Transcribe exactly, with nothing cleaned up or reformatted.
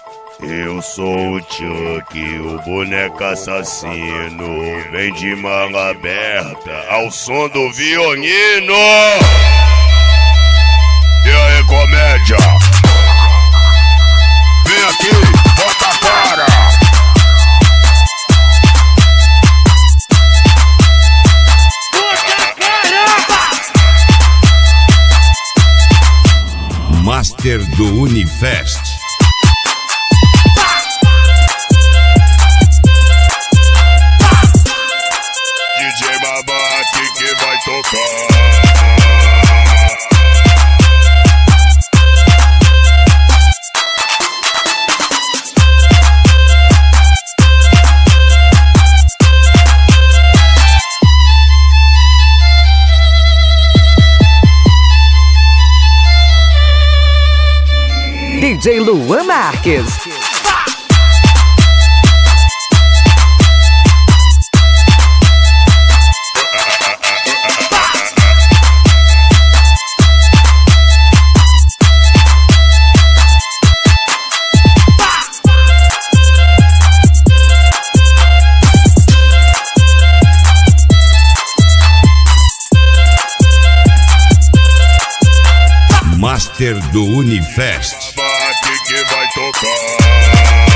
Eu sou o Chuck, o boneco assassino. Vem de manga aberta ao som do violino. E aí, comédia? Vem aqui, bota a cara. Master do Unifest. D J Babaque que vai tocar. D J Luan Marques. Master do Unifest. Que vai tocar.